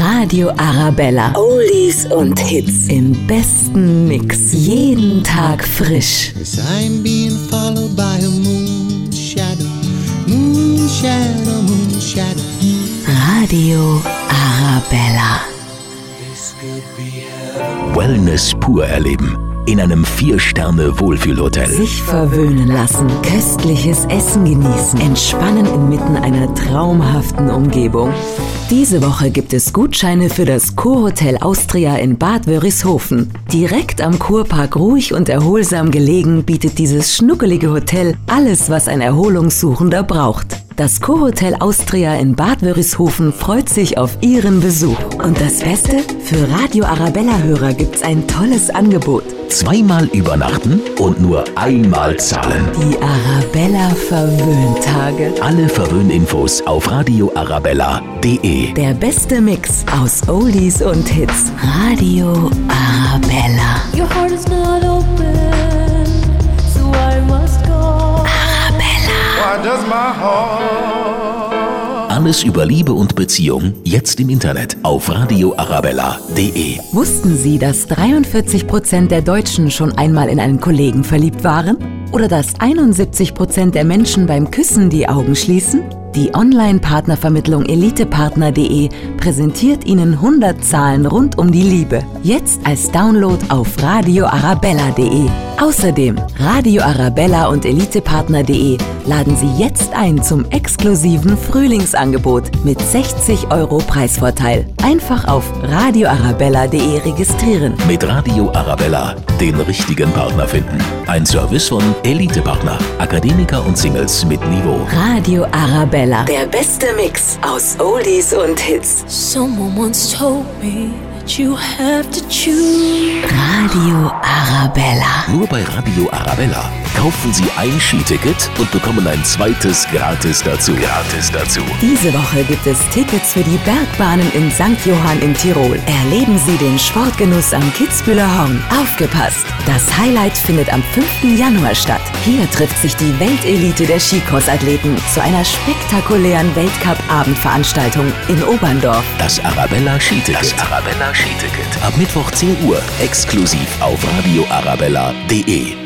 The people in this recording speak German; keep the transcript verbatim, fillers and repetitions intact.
Radio Arabella. Oldies und Hits im besten Mix. Jeden Tag frisch. I'm being followed by a moon shadow, moon shadow, moon shadow. Radio Arabella. Wellness pur erleben. In einem Vier-Sterne-Wohlfühlhotel. Sich verwöhnen lassen, köstliches Essen genießen, entspannen inmitten einer traumhaften Umgebung. Diese Woche gibt es Gutscheine für das Kurhotel Austria in Bad Wörishofen. Direkt am Kurpark ruhig und erholsam gelegen, bietet dieses schnuckelige Hotel alles, was ein Erholungssuchender braucht. Das Kurhotel Austria in Bad Wörishofen freut sich auf Ihren Besuch. Und das Beste? Für Radio Arabella-Hörer gibt's ein tolles Angebot. Zweimal übernachten und nur einmal zahlen. Die Arabella-Verwöhntage. Alle Verwöhninfos auf radio arabella punkt de. Der beste Mix aus Oldies und Hits. Radio Arabella. Your heart is not open, so I must go. Arabella. Why does my heart? Alles über Liebe und Beziehung jetzt im Internet auf radio arabella punkt de. Wussten Sie, dass dreiundvierzig Prozent der Deutschen schon einmal in einen Kollegen verliebt waren? Oder dass einundsiebzig Prozent der Menschen beim Küssen die Augen schließen? Die Online-Partnervermittlung elitepartner punkt de präsentiert Ihnen hundert Zahlen rund um die Liebe. Jetzt als Download auf radio arabella punkt de. Außerdem Radio Arabella und elitepartner punkt de laden Sie jetzt ein zum exklusiven Frühlingsangebot mit sechzig Euro Preisvorteil. Einfach auf radio arabella punkt de registrieren. Mit Radio Arabella den richtigen Partner finden. Ein Service von Elite-Partner, Akademiker und Singles mit Niveau. Radio Arabella. Der beste Mix aus Oldies und Hits. Someone once told me that you have to choose. Radio Arabella. Nur bei Radio Arabella kaufen Sie ein Skiticket und bekommen ein zweites gratis dazu. Gratis dazu. Diese Woche gibt es Tickets für die Bergbahnen in Sankt Johann in Tirol. Erleben Sie den Sportgenuss am Kitzbühler Horn. Aufgepasst! Das Highlight findet am fünften Januar statt. Hier trifft sich die Weltelite der Skicross-Athleten zu einer spektakulären Weltcup-Abendveranstaltung in Oberndorf. Das Arabella Skiticket. Das Arabella Skiticket. Ab Mittwoch zehn Uhr exklusiv auf radio arabella punkt de.